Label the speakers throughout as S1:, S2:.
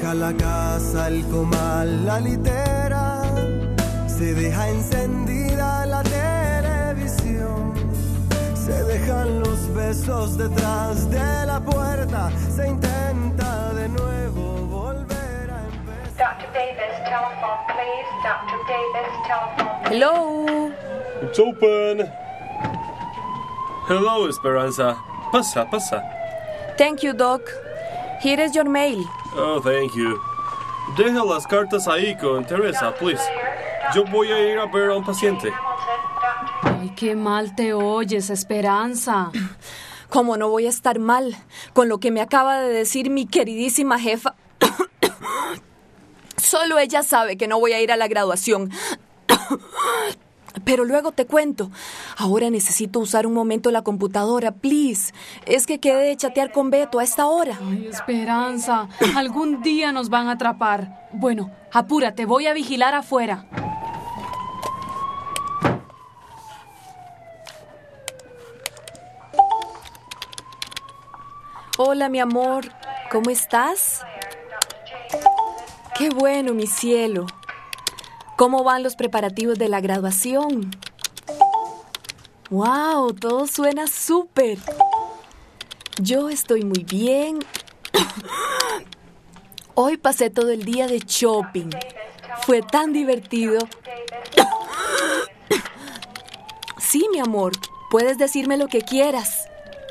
S1: Deja la casa, el comal, la litera, se deja encendida la televisión, se dejan los besos detrás de la puerta, se intenta de nuevo volver a empezar.
S2: Dr. Davis, telephone, please. Dr. Davis, telephone.
S3: Hello.
S4: It's open. Hello, Esperanza. Pasa.
S3: Thank you, Doc. Here is your mail.
S4: Oh, thank you. Deja las cartas ahí con Teresa, please. Yo voy a ir a ver a un paciente.
S5: Ay, qué mal te oyes, Esperanza.
S3: ¿Cómo no voy a estar mal con lo que me acaba de decir mi queridísima jefa? Solo ella sabe que no voy a ir a la graduación. Pero luego te cuento. Ahora necesito usar un momento la computadora, please. Es que quedé de chatear con Beto a esta hora.
S5: Ay, Esperanza, algún día nos van a atrapar. Bueno, apúrate, voy a vigilar afuera.
S3: Hola, mi amor. ¿Cómo estás? Qué bueno, mi cielo. ¿Cómo van los preparativos de la graduación? ¡Wow! Todo suena súper. Yo estoy muy bien. Hoy pasé todo el día de shopping. Fue tan divertido. Sí, mi amor. Puedes decirme lo que quieras.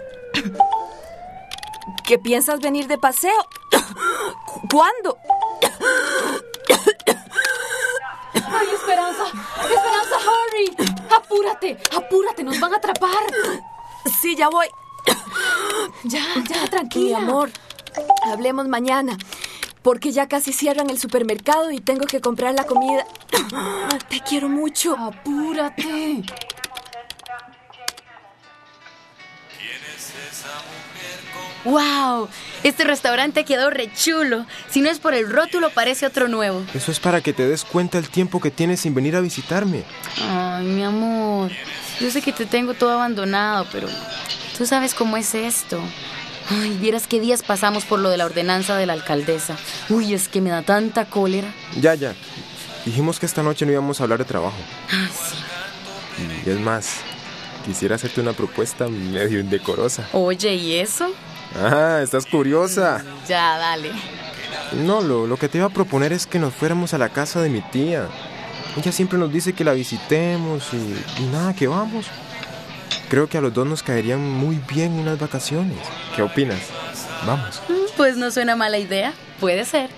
S3: ¿Que piensas venir de paseo? ¿Cuándo?
S5: ¡Ay, Esperanza! ¡Esperanza, hurry! ¡Apúrate! ¡Nos van a atrapar!
S3: Sí, ya voy.
S5: Ya, tranquila.
S3: Mi amor, hablemos mañana, porque ya casi cierran el supermercado y tengo que comprar la comida. Te quiero mucho.
S5: ¡Apúrate!
S6: ¡Wow! Este restaurante quedó re chulo. Si no es por el rótulo, parece otro nuevo.
S7: Eso es para que te des cuenta el tiempo que tienes sin venir a visitarme.
S6: Ay, mi amor. Yo sé que te tengo todo abandonado, pero tú sabes cómo es esto. Ay, vieras qué días pasamos por lo de la ordenanza de la alcaldesa. Uy, es que me da tanta cólera.
S7: Ya. Dijimos que esta noche no íbamos a hablar de trabajo.
S6: Ay, sí.
S7: Y es más, quisiera hacerte una propuesta medio indecorosa.
S6: Oye, ¿y eso?
S7: Ah, estás curiosa.
S6: Ya, dale.
S7: No, lo que te iba a proponer es que nos fuéramos a la casa de mi tía. Ella siempre nos dice que la visitemos y nada, que vamos. Creo que a los dos nos caerían muy bien unas vacaciones. ¿Qué opinas? Vamos.
S6: Pues no suena mala idea. Puede ser.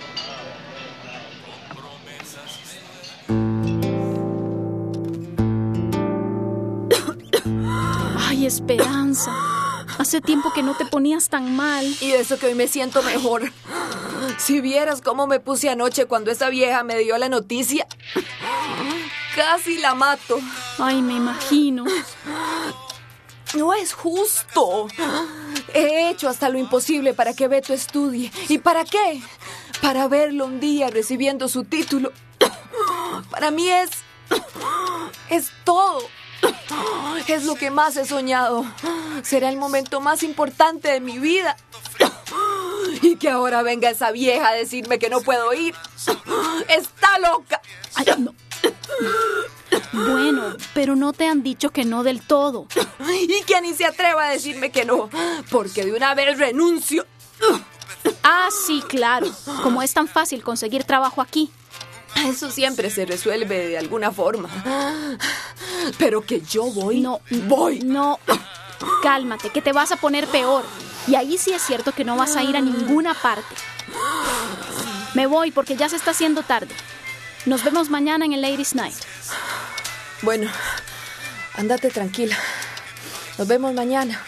S8: Ay, Esperanza. Hace tiempo que no te ponías tan mal.
S3: Y eso que hoy me siento mejor. Si vieras cómo me puse anoche cuando esa vieja me dio la noticia. Casi la mato.
S8: Ay, me imagino.
S3: No es justo. He hecho hasta lo imposible para que Beto estudie. ¿Y para qué? Para verlo un día recibiendo su título. Para mí es todo. Es lo que más he soñado. Será el momento más importante de mi vida. Y que ahora venga esa vieja a decirme que no puedo ir. Está loca.
S8: Ay, no. Bueno, pero no te han dicho que no del todo.
S3: Y que ni se atreva a decirme que no, porque de una vez renuncio.
S8: Ah, sí, claro. Como es tan fácil conseguir trabajo aquí.
S3: Eso siempre se resuelve de alguna forma. Pero que yo voy.
S8: No,
S3: voy.
S8: No, cálmate, que te vas a poner peor. Y ahí sí es cierto que no vas a ir a ninguna parte. Me voy porque ya se está haciendo tarde. Nos vemos mañana en el Ladies' Night.
S3: Bueno, ándate tranquila. Nos vemos mañana.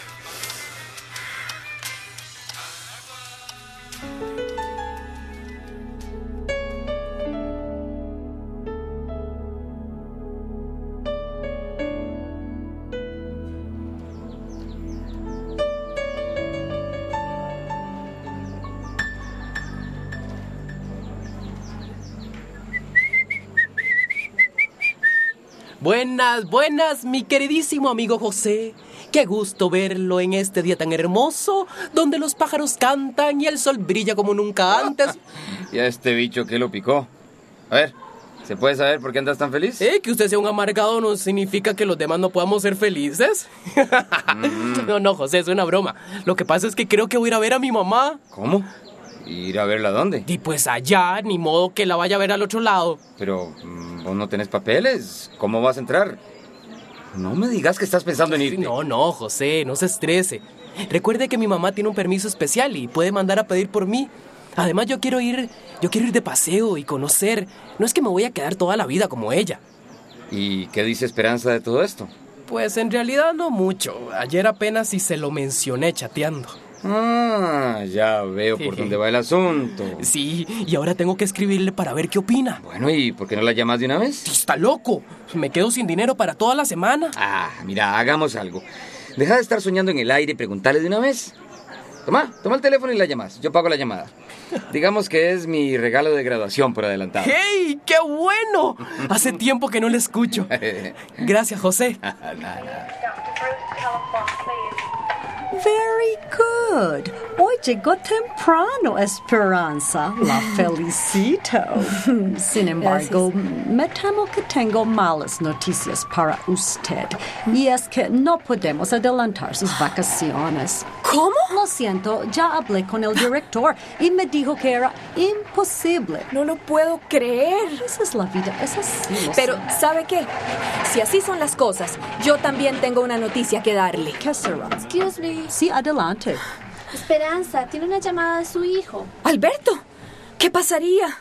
S9: Buenas, mi queridísimo amigo José. Qué gusto verlo en este día tan hermoso, donde los pájaros cantan y el sol brilla como nunca antes.
S10: ¿Y a este bicho qué lo picó? A ver, ¿se puede saber por qué andas tan feliz?
S9: Que usted sea un amargado no significa que los demás no podamos ser felices. No, José, es una broma. Lo que pasa es que creo que voy a ir a ver a mi mamá.
S10: ¿Cómo? ¿Ir a verla dónde?
S9: Y pues allá, ni modo que la vaya a ver al otro lado.
S10: Pero, ¿vos no tenés papeles? ¿Cómo vas a entrar? No me digas que estás pensando en irte.
S9: No, José, no se estrese. Recuerde que mi mamá tiene un permiso especial y puede mandar a pedir por mí. Además, yo quiero ir de paseo y conocer. No es que me voy a quedar toda la vida como ella.
S10: ¿Y qué dice Esperanza de todo esto?
S9: Pues en realidad no mucho. Ayer apenas si se lo mencioné chateando.
S10: Ya veo por dónde va el asunto.
S9: Sí, y ahora tengo que escribirle para ver qué opina.
S10: Bueno, ¿y por qué no la llamas de una vez?
S9: ¡Está loco! Me quedo sin dinero para toda la semana.
S10: Mira, hagamos algo. Deja de estar soñando en el aire y preguntarle de una vez. Toma el teléfono y la llamas. Yo pago la llamada. Digamos que es mi regalo de graduación por adelantado.
S9: ¡Hey! ¡Qué bueno! Hace tiempo que no le escucho. Gracias, José.
S2: Dr. Bruce, telephone, please.
S11: Very good. Hoy llegó temprano, Esperanza. La felicito. Sin embargo, me temo que tengo malas noticias para usted. Y es que no podemos adelantar sus vacaciones.
S3: ¿Cómo?
S11: Lo siento, ya hablé con el director y me dijo que era imposible.
S3: No lo puedo creer.
S11: Esa es la vida, es así.
S3: Pero, ¿sabe qué? Si así son las cosas, yo también tengo una noticia que darle.
S11: ¿Qué será?
S12: Excuse me.
S11: Sí, adelante.
S12: Esperanza, tiene una llamada de su hijo.
S3: Alberto, ¿qué pasaría?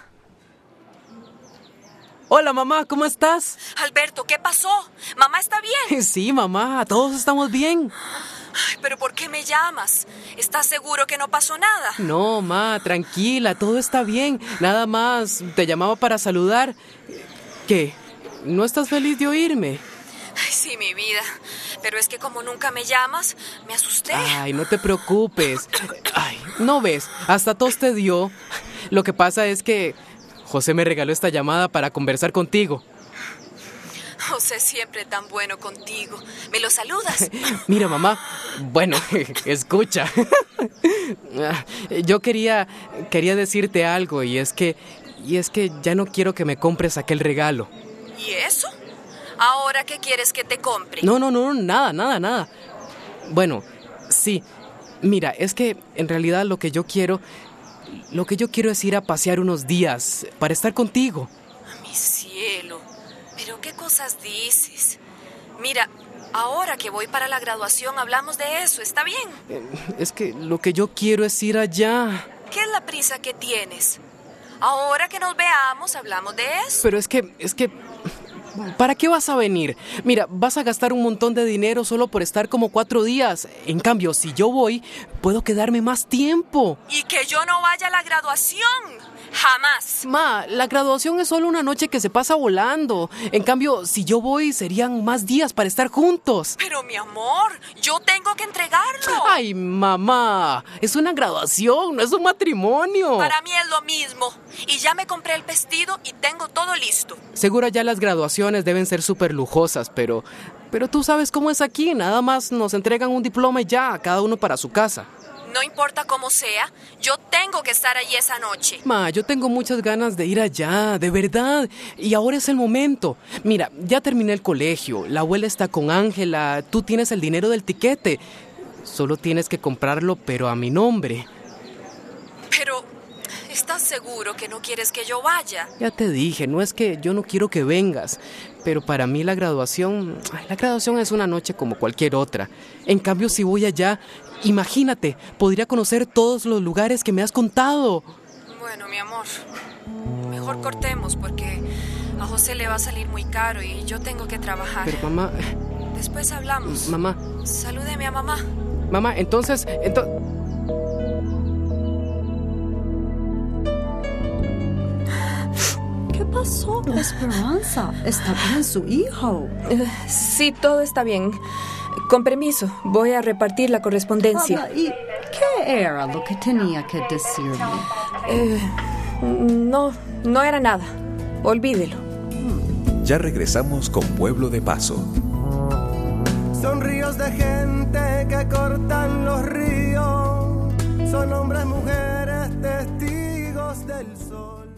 S9: Hola, mamá, ¿cómo estás?
S3: Alberto, ¿qué pasó? ¿Mamá está bien?
S9: Sí, mamá, todos estamos bien.
S3: Ay, ¿pero por qué me llamas? ¿Estás seguro que no pasó nada?
S9: No, ma, tranquila, todo está bien. Nada más, te llamaba para saludar. ¿Qué? ¿No estás feliz de oírme?
S3: Ay, sí, mi vida. Pero es que como nunca me llamas, me asusté.
S9: Ay, no te preocupes. Ay, ¿no ves? Hasta tos te dio. Lo que pasa es que José me regaló esta llamada para conversar contigo.
S3: José siempre tan bueno contigo. ¿Me lo saludas?
S9: Mira, mamá. Bueno, escucha. Yo quería decirte algo y es que ya no quiero que me compres aquel regalo.
S3: ¿Y eso? ¿Ahora qué quieres que te compre?
S9: No, nada. Bueno, sí. Mira, es que en realidad lo que yo quiero es ir a pasear unos días para estar contigo.
S3: Mi cielo. ¿Pero qué cosas dices? Mira, ahora que voy para la graduación hablamos de eso, ¿está bien?
S9: Es que lo que yo quiero es ir allá.
S3: ¿Qué es la prisa que tienes? Ahora que nos veamos hablamos de eso.
S9: Pero es que... ¿Para qué vas a venir? Mira, vas a gastar un montón de dinero solo por estar como 4 días. En cambio, si yo voy, puedo quedarme más tiempo.
S3: ¿Y que yo no vaya a la graduación? Jamás.
S9: Ma, la graduación es solo una noche que se pasa volando. En cambio, si yo voy, serían más días para estar juntos.
S3: Pero mi amor, yo tengo que entregarlo.
S9: Ay, mamá, es una graduación, no es un matrimonio.
S3: Para mí es lo mismo. Y ya me compré el vestido y tengo todo listo.
S9: Seguro ya las graduaciones deben ser súper lujosas, pero tú sabes cómo es aquí. Nada más nos entregan un diploma y ya, cada uno para su casa.
S3: No importa cómo sea, yo tengo que estar allí esa noche.
S9: Ma, yo tengo muchas ganas de ir allá, de verdad. Y ahora es el momento. Mira, ya terminé el colegio, la abuela está con Ángela, tú tienes el dinero del tiquete. Solo tienes que comprarlo, pero a mi nombre.
S3: Pero, ¿estás seguro que no quieres que yo vaya?
S9: Ya te dije, no es que yo no quiero que vengas, pero para mí la graduación es una noche como cualquier otra. En cambio, si voy allá, imagínate, podría conocer todos los lugares que me has contado.
S3: Bueno, mi amor, mejor cortemos porque a José le va a salir muy caro y yo tengo que trabajar.
S9: Pero mamá...
S3: Después hablamos.
S9: Mamá.
S3: Salúdeme a mamá.
S9: Mamá, entonces...
S11: ¿Qué pasó, Esperanza? ¿Está bien su hijo?
S3: Sí, todo está bien. Con permiso, voy a repartir la correspondencia.
S11: ¿Y qué era lo que tenía que decirme?
S3: No era nada. Olvídelo.
S13: Ya regresamos con Pueblo de Paso.
S1: Son ríos de gente que cortan los ríos. Son hombres, mujeres, testigos del sol.